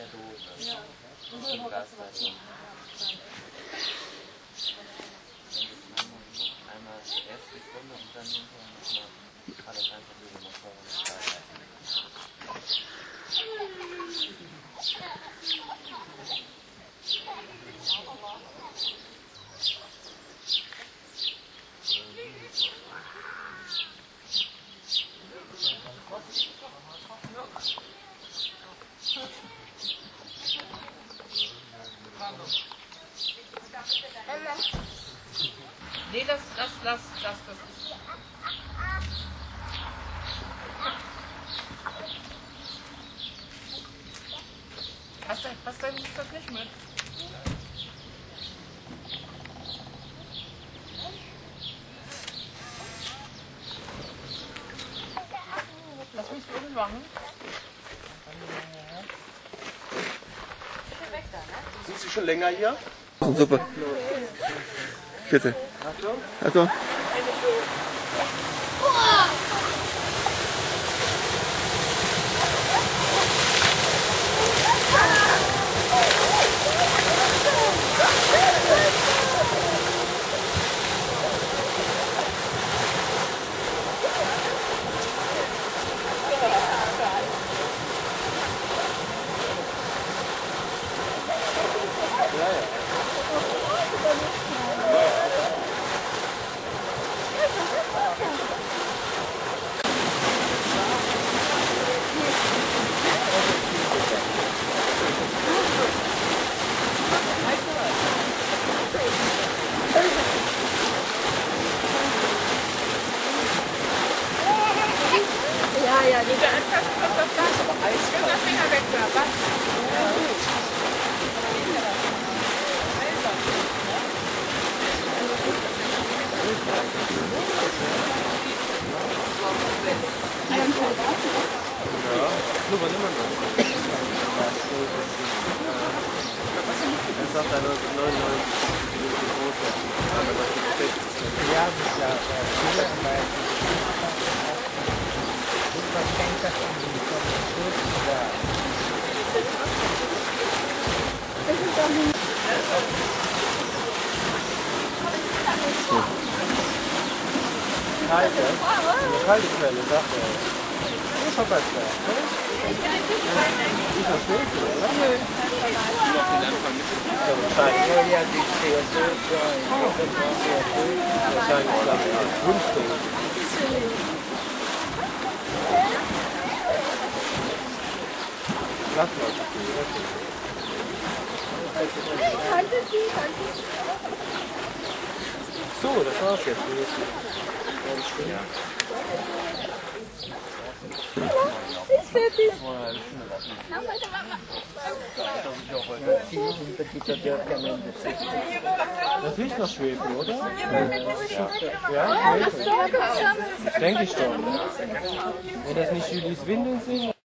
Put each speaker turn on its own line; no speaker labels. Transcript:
Dose. Ja. Ein Glas da drin. Einmal die erste Stunde und dann hinterher nochmal alles einfach über nach vorne steigen.
Nee, das ist. Hast du das nicht mit? Das musst du unten machen.
Sind Sie schon länger hier?
Super. Bitte. Achtung.
Ja, die anfassen kommt doch das. Ich will das Finger weg da. Was?
Ja, nur wann immer noch. Er sagt eine 99 große. Aber das ist 60.
Ja, das ist ja viele, aber was denkt das an die Kommission oder?
Kalt, ja? Eine kalte Quelle, sagt er. Das ist doch besser, oder? Ist das schlecht, oder? Nö. Noch den Anfang mit. Ja, wahrscheinlich.
Ja, die CO2,
Wahrscheinlich ist das ja Grundstück. Lass mal, so, das war's jetzt. Ja. Das riecht nach Schwefel, oder? Ja, Schwefel. Denke ich schon. Wenn das nicht Julis Windeln sind.